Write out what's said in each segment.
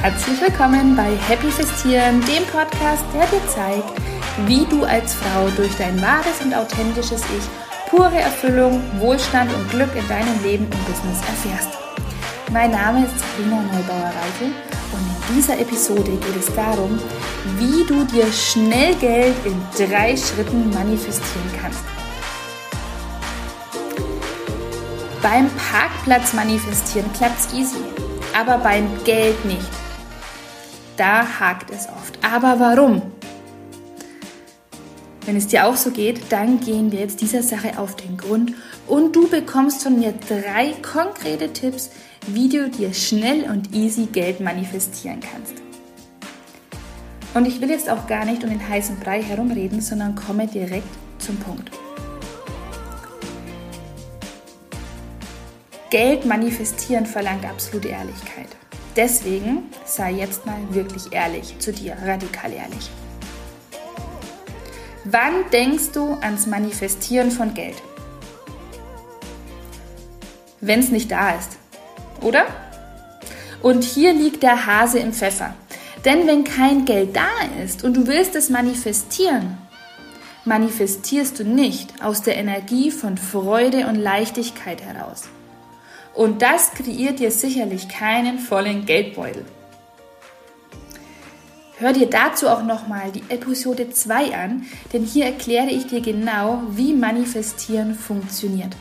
Herzlich willkommen bei Happy Festieren, dem Podcast, der dir zeigt, wie du als Frau durch dein wahres und authentisches Ich pure Erfüllung, Wohlstand und Glück in deinem Leben und Business erfährst. Mein Name ist Sabrina Neubauer-Reichel und in dieser Episode geht es darum, wie du dir schnell Geld in 3 Schritten manifestieren kannst. Beim Parkplatz manifestieren klappt's easy, aber beim Geld nicht. Da hakt es oft. Aber warum? Wenn es dir auch so geht, dann gehen wir jetzt dieser Sache auf den Grund und du bekommst von mir 3 konkrete Tipps, wie du dir schnell und easy Geld manifestieren kannst. Und ich will jetzt auch gar nicht um den heißen Brei herumreden, sondern komme direkt zum Punkt. Geld manifestieren verlangt absolute Ehrlichkeit. Deswegen sei jetzt mal wirklich ehrlich zu dir, radikal ehrlich. Wann denkst du ans Manifestieren von Geld? Wenn es nicht da ist, oder? Und hier liegt der Hase im Pfeffer. Denn wenn kein Geld da ist und du willst es manifestieren, manifestierst du nicht aus der Energie von Freude und Leichtigkeit heraus. Und das kreiert dir sicherlich keinen vollen Geldbeutel. Hör dir dazu auch nochmal die Episode 2 an, denn hier erkläre ich dir genau, wie Manifestieren funktioniert.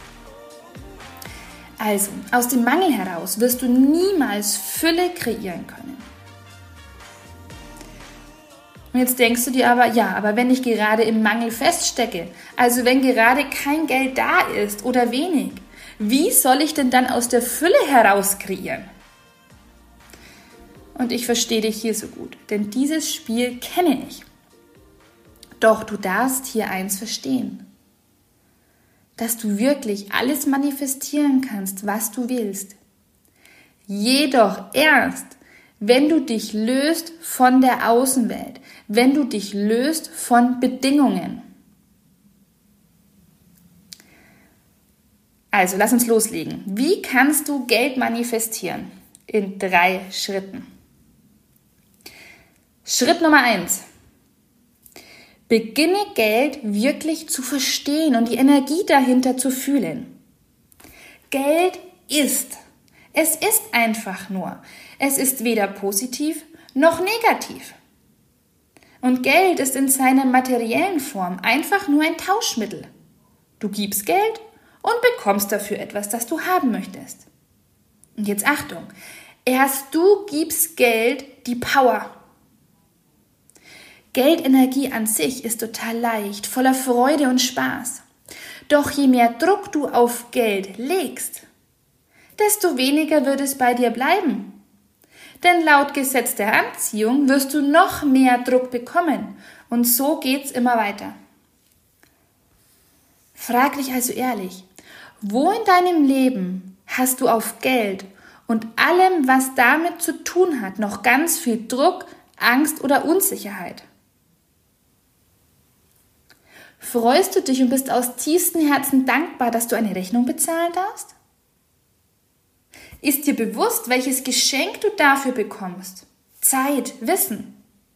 Also, aus dem Mangel heraus wirst du niemals Fülle kreieren können. Und jetzt denkst du dir aber wenn ich gerade im Mangel feststecke, also wenn gerade kein Geld da ist oder wenig, wie soll ich denn dann aus der Fülle heraus kreieren? Und ich verstehe dich hier so gut, denn dieses Spiel kenne ich. Doch du darfst hier eins verstehen, dass du wirklich alles manifestieren kannst, was du willst. Jedoch erst, wenn du dich löst von der Außenwelt, wenn du dich löst von Bedingungen. Also, lass uns loslegen. Wie kannst du Geld manifestieren? In 3 Schritten. Schritt Nummer 1. Beginne Geld wirklich zu verstehen und die Energie dahinter zu fühlen. Geld ist. Es ist einfach nur. Es ist weder positiv noch negativ. Und Geld ist in seiner materiellen Form einfach nur ein Tauschmittel. Du gibst Geld und bekommst dafür etwas, das du haben möchtest. Und jetzt Achtung, erst du gibst Geld die Power. Geldenergie an sich ist total leicht, voller Freude und Spaß. Doch je mehr Druck du auf Geld legst, desto weniger wird es bei dir bleiben. Denn laut Gesetz der Anziehung wirst du noch mehr Druck bekommen und so geht's immer weiter. Frag dich also ehrlich, wo in deinem Leben hast du auf Geld und allem, was damit zu tun hat, noch ganz viel Druck, Angst oder Unsicherheit? Freust du dich und bist aus tiefstem Herzen dankbar, dass du eine Rechnung bezahlen darfst? Ist dir bewusst, welches Geschenk du dafür bekommst? Zeit, Wissen.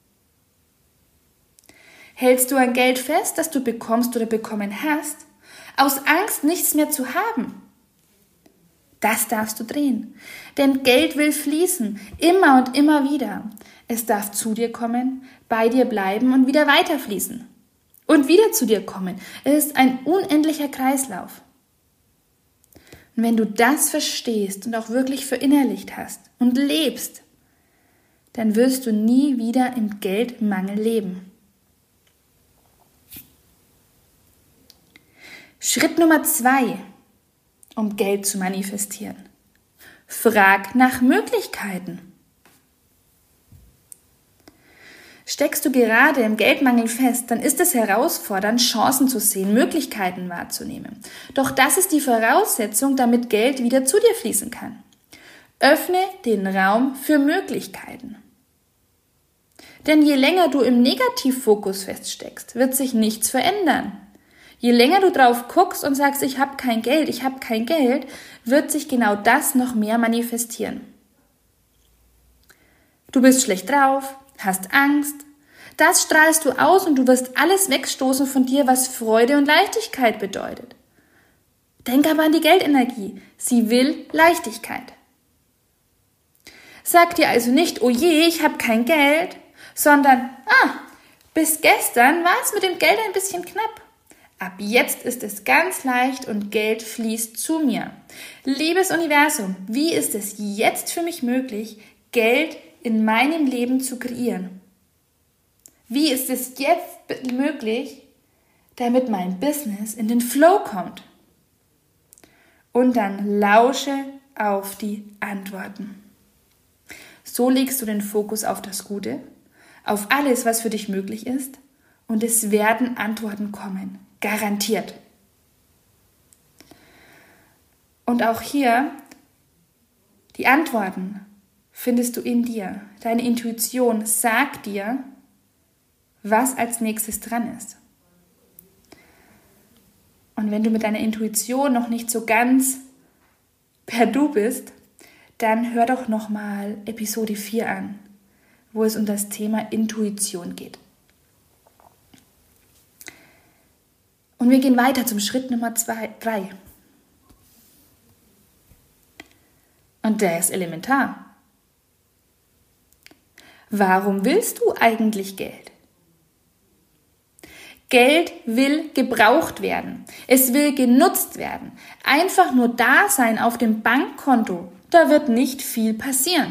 Hältst du an Geld fest, das du bekommst oder bekommen hast, aus Angst, nichts mehr zu haben? Das darfst du drehen. Denn Geld will fließen, immer und immer wieder. Es darf zu dir kommen, bei dir bleiben und wieder weiterfließen. Und wieder zu dir kommen. Es ist ein unendlicher Kreislauf. Und wenn du das verstehst und auch wirklich verinnerlicht hast und lebst, dann wirst du nie wieder im Geldmangel leben. Schritt Nummer 2, um Geld zu manifestieren. Frag nach Möglichkeiten. Steckst du gerade im Geldmangel fest, dann ist es herausfordernd, Chancen zu sehen, Möglichkeiten wahrzunehmen. Doch das ist die Voraussetzung, damit Geld wieder zu dir fließen kann. Öffne den Raum für Möglichkeiten. Denn je länger du im Negativfokus feststeckst, wird sich nichts verändern. Je länger du drauf guckst und sagst, ich habe kein Geld, wird sich genau das noch mehr manifestieren. du bist schlecht drauf, hast Angst. Das strahlst du aus und du wirst alles wegstoßen von dir, was Freude und Leichtigkeit bedeutet. Denk aber an die Geldenergie. Sie will Leichtigkeit. Sag dir also nicht, oh je, ich habe kein Geld, sondern, bis gestern war es mit dem Geld ein bisschen knapp. Ab jetzt ist es ganz leicht und Geld fließt zu mir. Liebes Universum, wie ist es jetzt für mich möglich, Geld in meinem Leben zu kreieren? Wie ist es jetzt möglich, damit mein Business in den Flow kommt? Und dann lausche auf die Antworten. So legst du den Fokus auf das Gute, auf alles, was für dich möglich ist, und es werden Antworten kommen. Garantiert. Und auch hier, die Antworten findest du in dir. Deine Intuition sagt dir, was als nächstes dran ist. Und wenn du mit deiner Intuition noch nicht so ganz per Du bist, dann hör doch nochmal Episode 4 an, wo es um das Thema Intuition geht. Und wir gehen weiter zum Schritt Nummer 3. Und der ist elementar. Warum willst du eigentlich Geld? Geld will gebraucht werden. Es will genutzt werden. Einfach nur da sein auf dem Bankkonto, da wird nicht viel passieren.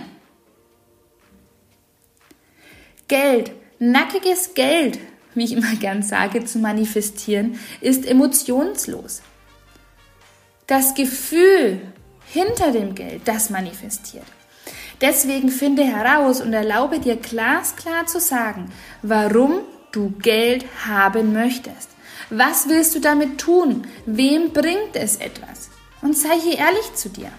Geld, nackiges Geld, wie ich immer gern sage, zu manifestieren, ist emotionslos. Das Gefühl hinter dem Geld, das manifestiert. Deswegen finde heraus und erlaube dir glasklar zu sagen, warum du Geld haben möchtest. Was willst du damit tun? Wem bringt es etwas? Und sei hier ehrlich zu dir.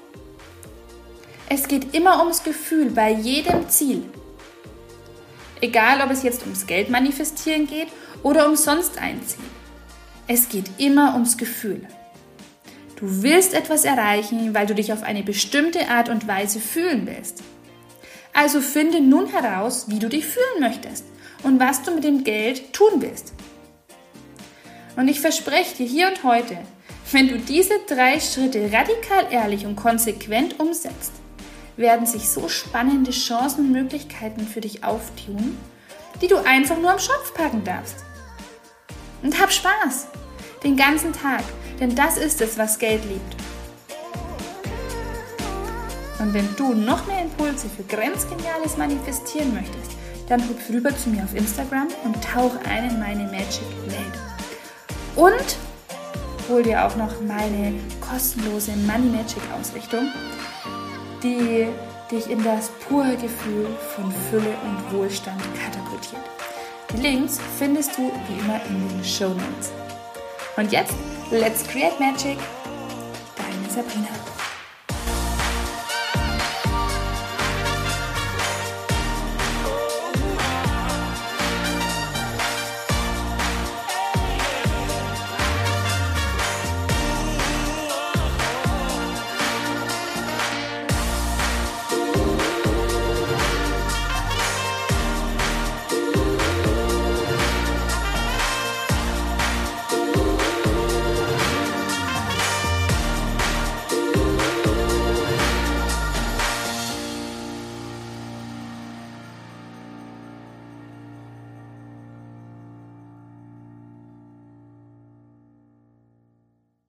Es geht immer ums Gefühl bei jedem Ziel. Egal, ob es jetzt ums Geld manifestieren geht oder um sonst ein Ziel. Es geht immer ums Gefühl. Du willst etwas erreichen, weil du dich auf eine bestimmte Art und Weise fühlen willst. Also finde nun heraus, wie du dich fühlen möchtest und was du mit dem Geld tun willst. Und ich verspreche dir hier und heute, wenn du diese 3 Schritte radikal ehrlich und konsequent umsetzt, werden sich so spannende Chancen und Möglichkeiten für dich auftun, die du einfach nur am Schopf packen darfst. Und hab Spaß, den ganzen Tag, denn das ist es, was Geld liebt. Und wenn du noch mehr Impulse für grenzgeniales Manifestieren möchtest, dann hüpf rüber zu mir auf Instagram und tauch ein in meine Magic-Welt. Und hol dir auch noch meine kostenlose Money Magic Ausrichtung, die dich in das pure Gefühl von Fülle und Wohlstand katapultiert. Die Links findest du wie immer in den Shownotes. Und jetzt, let's create magic! Deine Sabrina.